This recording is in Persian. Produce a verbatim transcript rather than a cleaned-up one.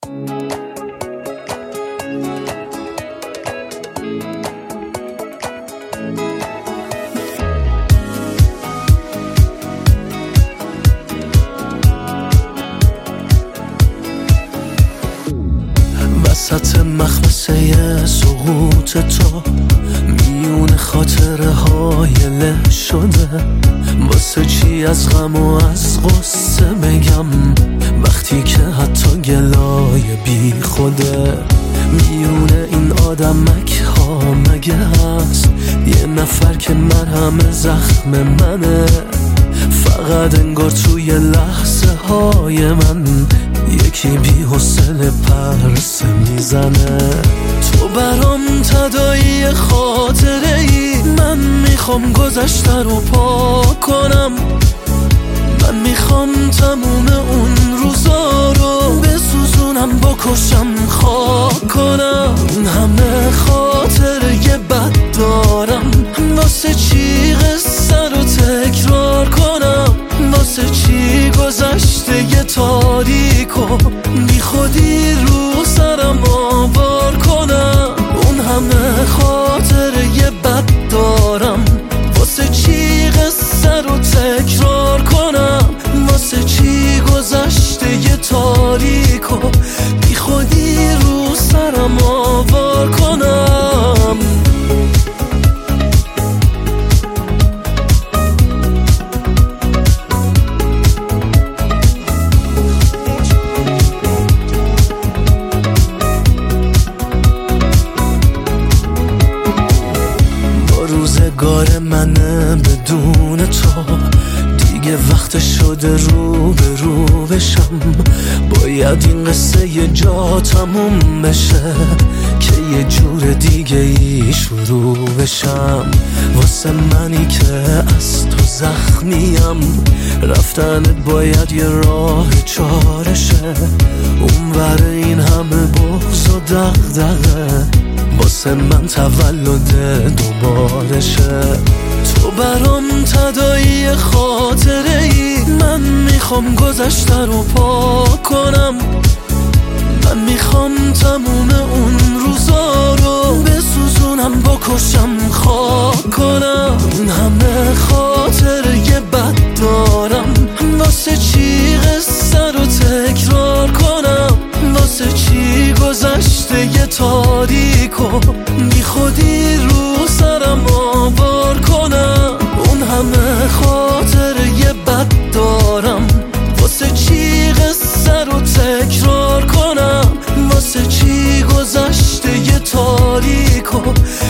وسط مخمسه سقوط تو میون خاطره های له شده، واسه چی از غم و از غصه بگم وقتی که حتی گلای بی خوده. میون این آدمک ها مگه هست یه نفر که مرهم زخم منه؟ فقط انگار توی لحظه های من یکی بی حوصله پرسه میزنه. تو برام تداعی خاطره ای، من میخوام گذشته رو پاک کنم. من میخوام تموم اون روزا رو بسوزونم، بکشم، خاک کنم. این همه خاطره بد دارم، واسه چی قصه رو تکرار کنم؟ واسه چی گذشته یه تاریکو بی خودی رو سرم آوار کنم؟ اون همه خاطره بد دارم، واسه چی قصه رو تکرار کنم؟ واسه چی گذشته یه تاریکو بی خودی رو سرم آوار کنم؟ روزگار منه بدون تو، دیگه وقت شده رو به رو بشم. باید این قصه یه جا تموم بشه که یه جور دیگه ای شروع بشم. واسه منی که از تو زخمیم، رفتنت باید یه راه چارشه. اونور این همه بغض و دغدغه، واسه من تولد دوبارشه. تو برام تداعی خاطره ای، من میخوام گذشته رو پاک کنم. من میخوام تموم اون روزا رو بسوزونم، بکشم، خاک کنم. این همه خاطره بد دارم، واسه چی قصه رو تکرار کنم؟ واسه چی گذشته یه تاریکو بی خودی رو سرم آوار کنم؟ اون همه خاطره بد دارم، واسه چی قصه رو تکرار کنم؟ واسه چی گذشته یه تاریکو